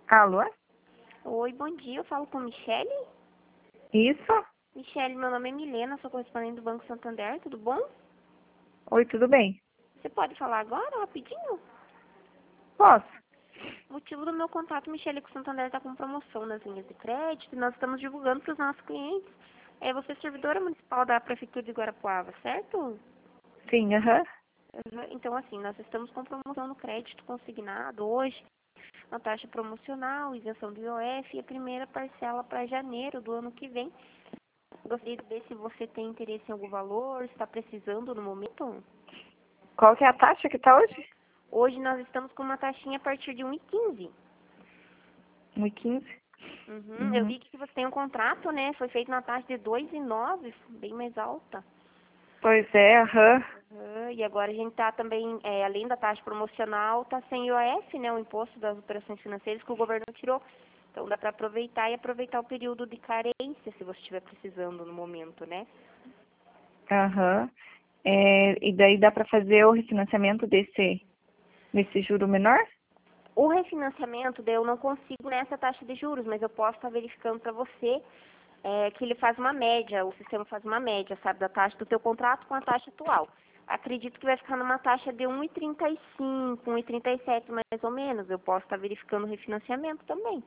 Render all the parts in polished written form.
Alô? Oi, bom dia. Eu falo com Michele. Isso? Michele, meu nome é Milena, sou correspondente do Banco Santander, tudo bom? Oi, tudo bem? Você pode falar agora, rapidinho? Posso? O motivo do meu contato, Michele, é que o Santander está com promoção nas linhas de crédito e nós estamos divulgando para os nossos clientes. Você é servidora municipal da Prefeitura de Guarapuava, certo? Sim, aham. Então, assim, nós estamos com promoção no crédito consignado hoje, uma taxa promocional, isenção do IOF e a primeira parcela para janeiro do ano que vem. Gostaria de ver se você tem interesse em algum valor, se está precisando no momento. Qual que é a taxa que tá hoje? Hoje nós estamos com uma taxinha a partir de 1,15. 1,15. Eu Uhum. vi que você tem um contrato, né? Foi feito na taxa de 2,9, bem mais alta. Pois é, aham. E agora a gente está também, além da taxa promocional, está sem IOF, né? O imposto das operações financeiras que o governo tirou. Então dá para aproveitar e aproveitar o período de carência, se você estiver precisando no momento, né? Aham. E daí dá pra fazer o refinanciamento desse juro menor? O refinanciamento, daí eu não consigo nessa taxa de juros, mas eu posso estar verificando para você que ele faz uma média, o sistema faz uma média, sabe, da taxa do teu contrato com a taxa atual. Acredito que vai ficar numa taxa de 1,35, 1,37 mais ou menos. Eu posso estar verificando o refinanciamento também.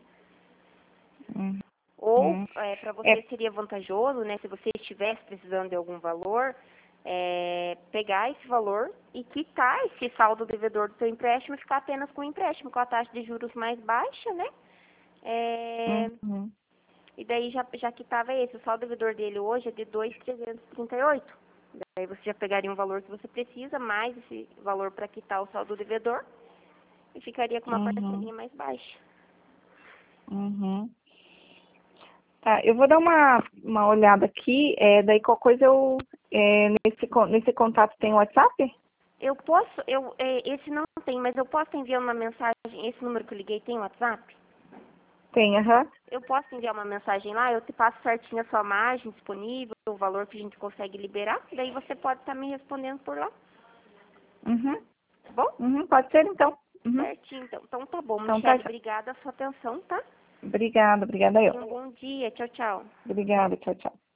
Ou, Uhum. para você É, seria vantajoso, né, se você estivesse precisando de algum valor, pegar esse valor e quitar esse saldo devedor do seu empréstimo e ficar apenas com o empréstimo, com a taxa de juros mais baixa, né? uhum. E daí já quitava esse. O saldo devedor dele hoje é de 2.338. Daí você já pegaria um valor que você precisa, mais esse valor para quitar o saldo devedor e ficaria com uma Uhum. parcelinha mais baixa. Uhum. Tá, eu vou dar uma olhada aqui, daí qualquer coisa nesse contato tem WhatsApp? Eu posso, esse não tem, mas eu posso enviar uma mensagem, esse número que eu liguei tem WhatsApp? Tem, aham. Eu posso enviar uma mensagem lá, eu te passo certinho a sua margem disponível, o valor que a gente consegue liberar, daí você pode estar me respondendo por lá, Uhum. tá bom? Uhum, pode ser então. Uhum. Certinho, então. Então tá bom, Então tá. Michele, obrigada a sua atenção, tá? Obrigada eu. Tenha um bom dia, tchau, tchau. Obrigada, tchau, tchau.